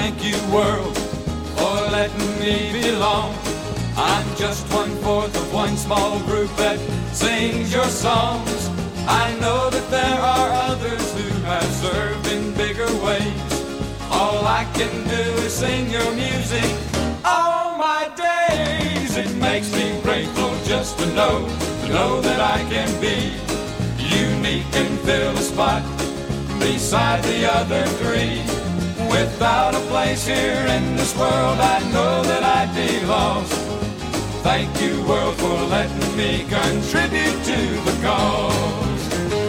Thank you, world, for letting me belong. I'm just 1/4 of one small group that sings your songs. I know that there are others who have served in bigger ways. All I can do is sing your music all my days. It makes me grateful just to know that I can be unique and fill a spot beside the other three. Without a place here in this world, I know that I'd be lost. Thank you, world, for letting me contribute to the cause.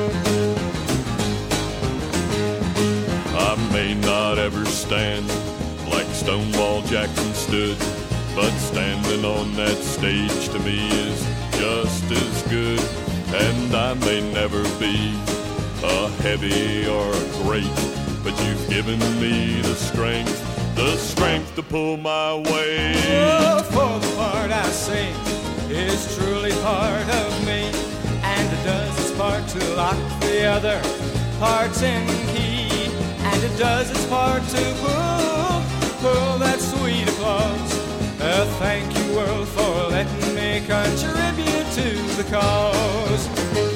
I may not ever stand like Stonewall Jackson stood, but standing on that stage to me is just as good. And I may never be a heavy or a great, but you've given me the strength to pull my weight. Oh, for the part I sing is truly part of me, and it does its part to lock the other parts in key, and it does its part to pull that sweet applause. Thank you, world, for letting me contribute to the cause.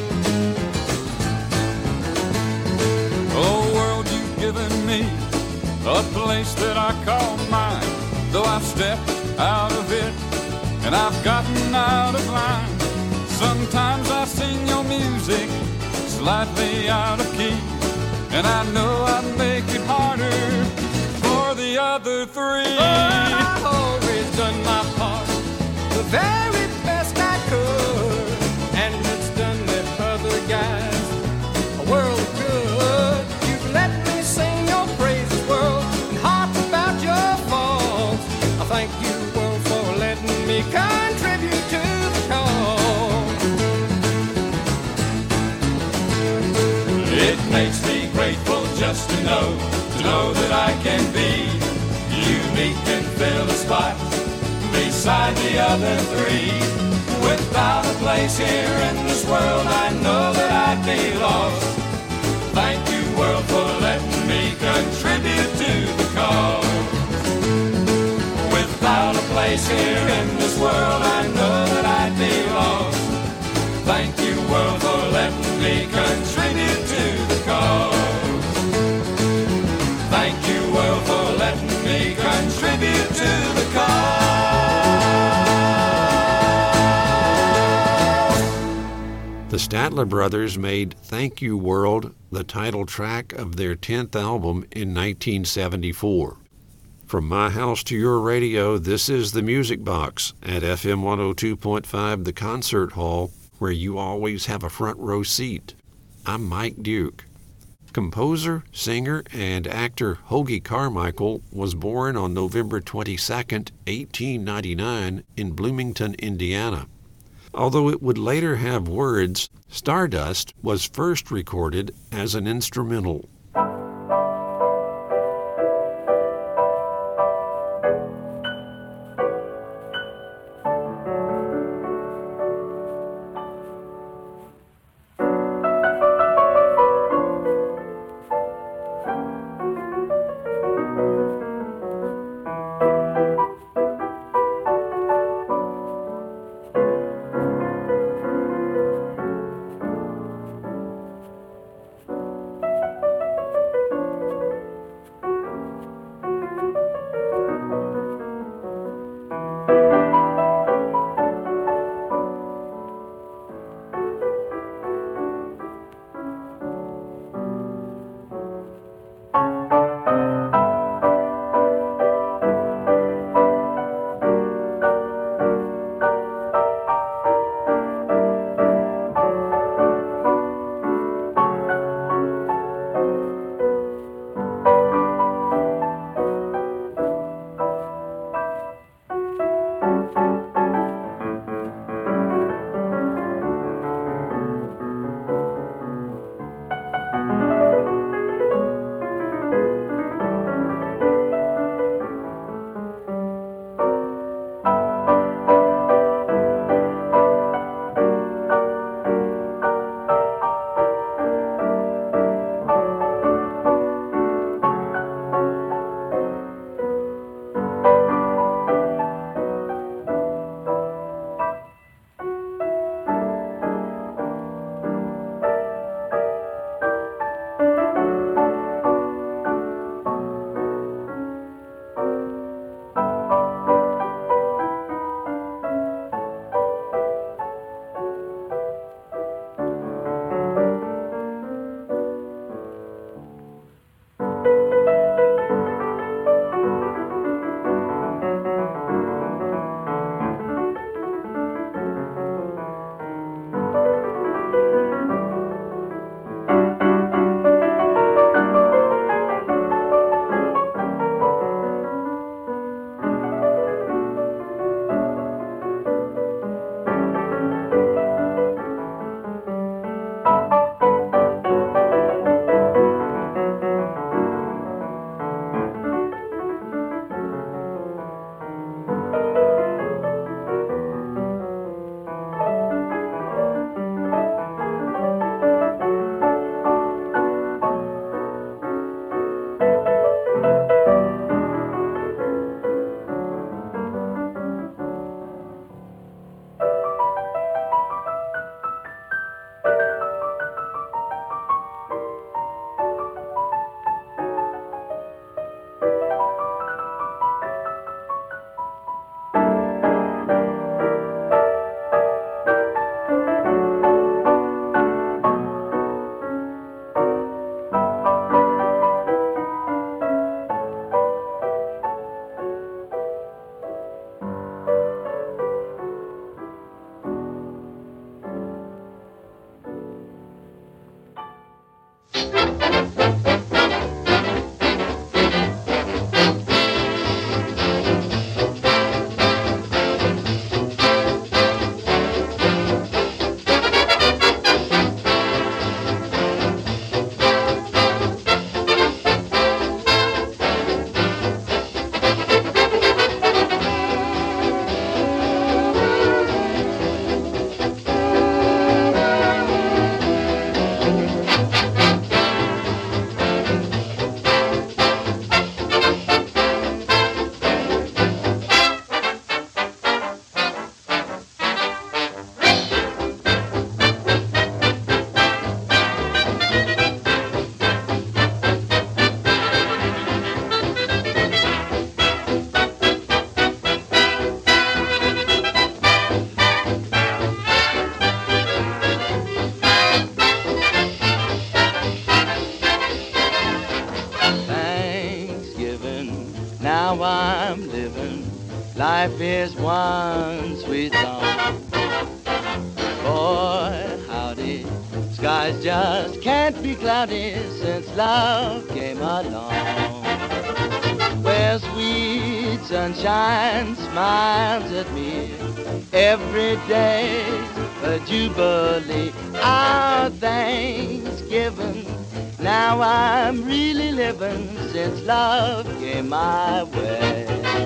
Oh, world, you've given me a place that I call mine. Though I've stepped out of it and I've gotten out of line, sometimes I sing your music slightly out of key, and I know I'd make it harder for the other three. But I've always done my part the very best I could, and it's done the other guys a world of good. You've let me sing your praises, world, and harp about your faults. I thank you, world, for letting me contribute to the cause. It makes me grateful just to know that I can be unique and fill a spot beside the other three. Without a place here in this world, I know that I'd be lost. Thank you, world, for letting me contribute to the cause. Without a place here in this world, I know that I'd be lost. Thank you, world, for letting me contribute to the cause. Thank you, world, for letting me contribute to the cause. The Statler Brothers made Thank You, World the title track of their 10th album in 1974. From my house to your radio, this is the Music Box at FM 102.5 The Concert Hall, where you always have a front row seat. I'm Mike Duke. Composer, singer, and actor Hoagy Carmichael was born on November 22, 1899 in Bloomington, Indiana. Although it would later have words, Stardust was first recorded as an instrumental. life is one sweet song. Boy, howdy, skies just can't be cloudy since love came along. Where sweet sunshine smiles at me every day's a jubilee. Our Thanksgiving, now I'm really living since love came my way.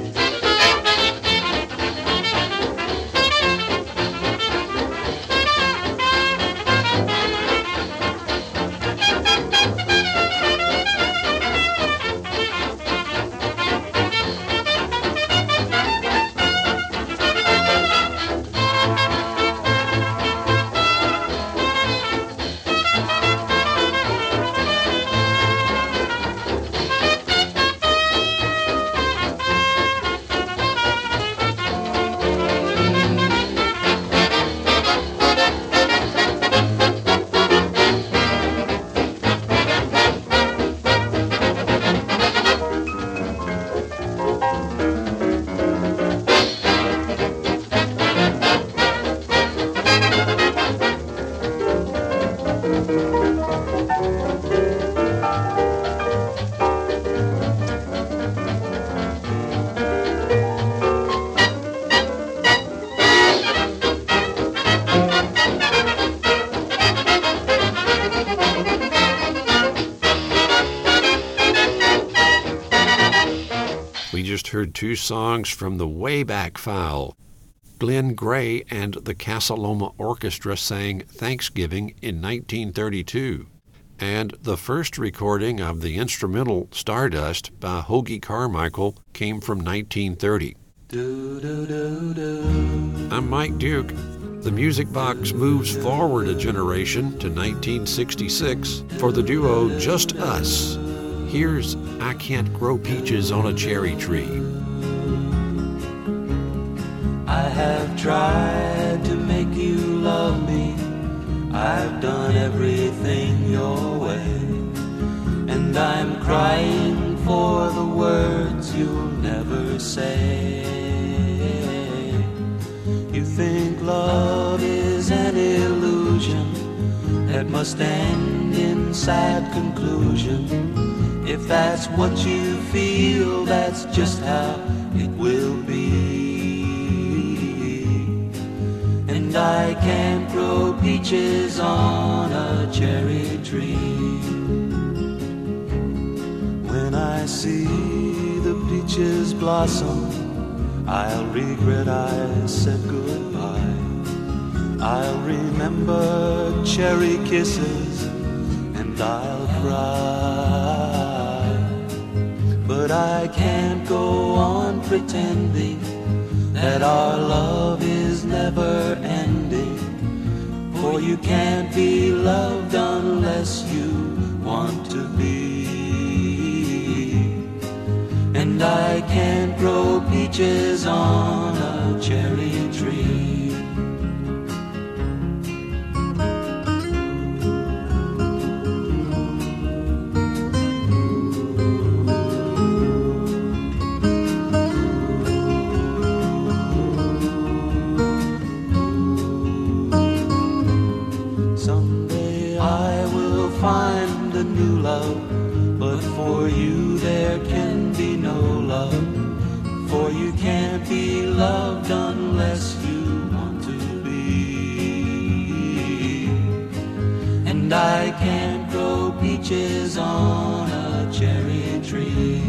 Heard two songs from the Wayback File. Glenn Gray and the Casa Loma Orchestra sang Thanksgiving in 1932, and the first recording of the instrumental Stardust by Hoagy Carmichael came from 1930. I'm Mike Duke. The Music Box moves forward a generation to 1966 for the duo Just Us. Here's I Can't Grow Peaches on a Cherry Tree. I have tried to make you love me. I've done everything your way. And I'm crying for the words you'll never say. You think love is an illusion that must end in sad conclusion. If that's what you feel, that's just how it will be. And I can't grow peaches on a cherry tree. When I see the peaches blossom, I'll regret I said goodbye. I'll remember cherry kisses and I'll cry. But I can't go on pretending that our love is never ending. For you can't be loved unless you want to be. And I can't grow peaches on a cherry tree. For you there can be no love, for you can't be loved unless you want to be. And I can't grow peaches on a cherry tree.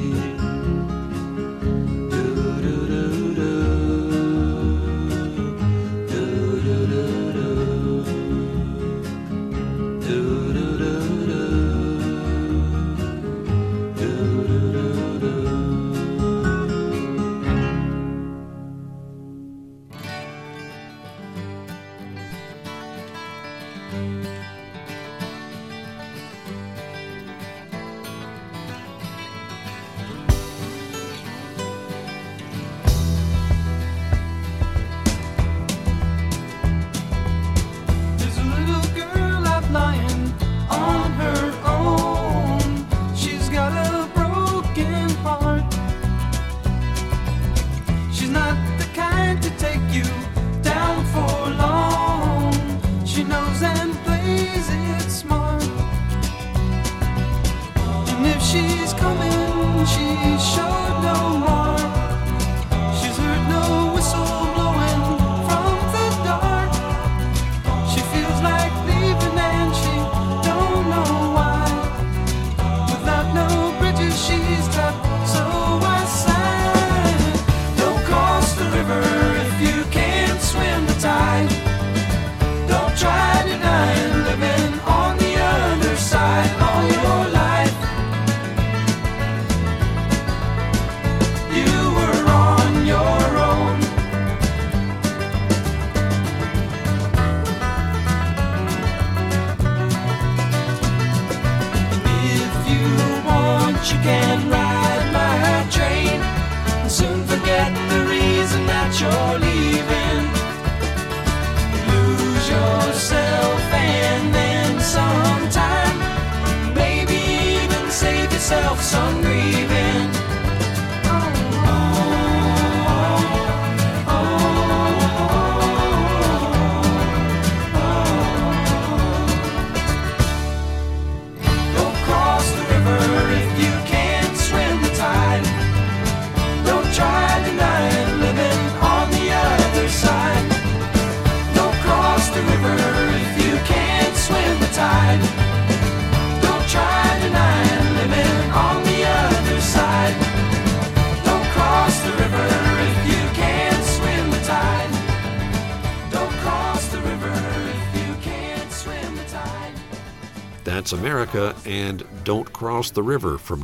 That's America, and Don't Cross the River from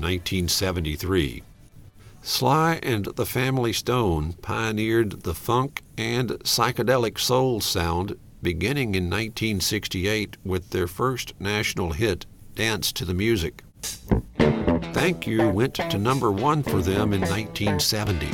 1973. Sly and the Family Stone pioneered the funk and psychedelic soul sound beginning in 1968 with their first national hit, Dance to the Music. Thank You went to number 1 for them in 1970.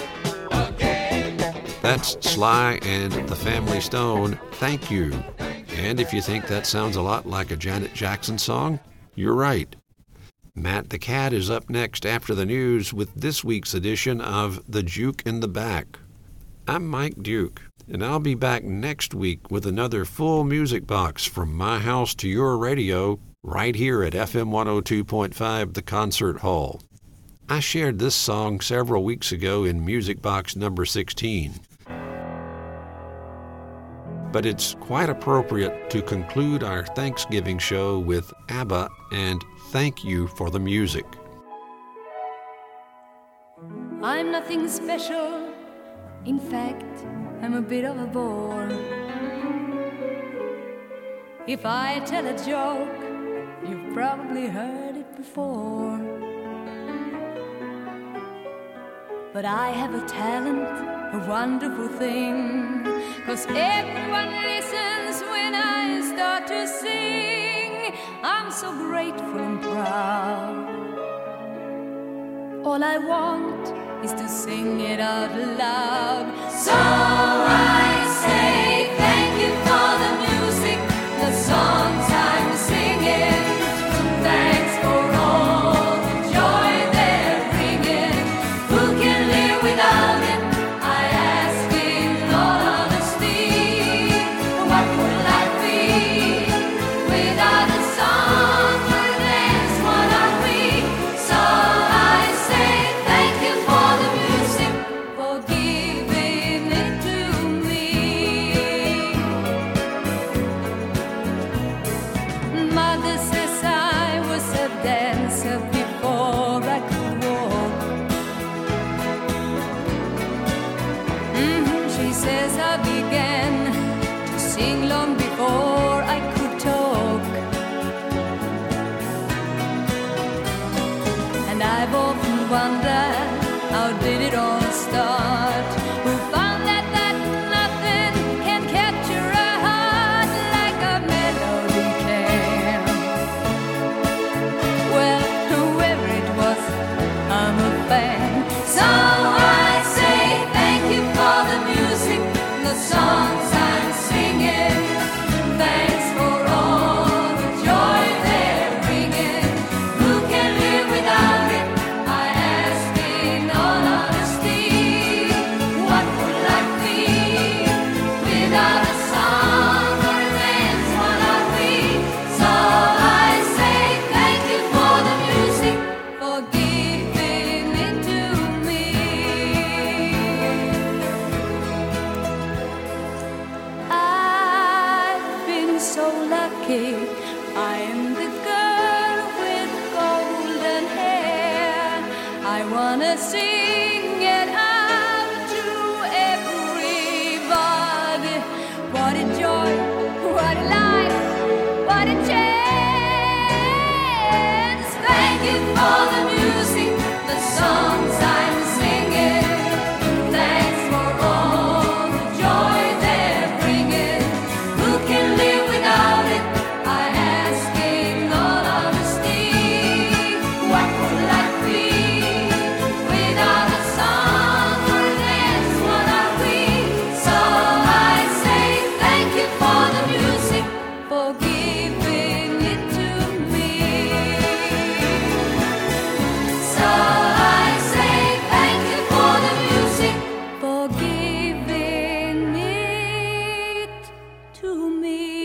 That's Sly and the Family Stone, Thank You. And if you think that sounds a lot like a Janet Jackson song, you're right. Matt the Cat is up next after the news with this week's edition of The Juke in the Back. I'm Mike Duke, and I'll be back next week with another full music box from my house to your radio right here at FM 102.5 The Concert Hall. I shared this song several weeks ago in Music Box number 16. But it's quite appropriate to conclude our Thanksgiving show with ABBA and Thank You for the Music. I'm nothing special. In fact, I'm a bit of a bore. If I tell a joke, you've probably heard it before. But I have a talent, a wonderful thing, 'cause everyone listens when I start to sing. I'm so grateful and proud. All I want is to sing it out loud. So I say thank you for the music, the songs I'm singing. Thanks for all the joy they're bringing. Who can live without it? I ask in all honesty. What would life be without a song? Or dance, what are we? So I say thank you for the music, for giving it to me. Mother says I was a dancer before I could walk. She says I began to sing long before I could talk. And I've often wondered, how did it all start? Who found that nothing can capture a heart like a melody can? Well, whoever it was, I'm a fan. So I say thank you for the music, the songs I'm singing. Thanks for all the joy they're bringing. Who can live without it? I ask in all honesty. What would life be without a song or a dance? What are we? So I say thank you for the music, for giving it to me. I've been so lucky. I am the girl with golden hair. I wanna sing it out to everybody. What a joy, what a life, what a chance. Thank you for the music, the songs I'm singing. Thanks for all the joy they're bringing. Who can live without it? I ask in all honesty. What would life be without a song or a dance? What are we? So I say thank you for the music, for giving it to me. So I say thank you for the music, for giving it to me.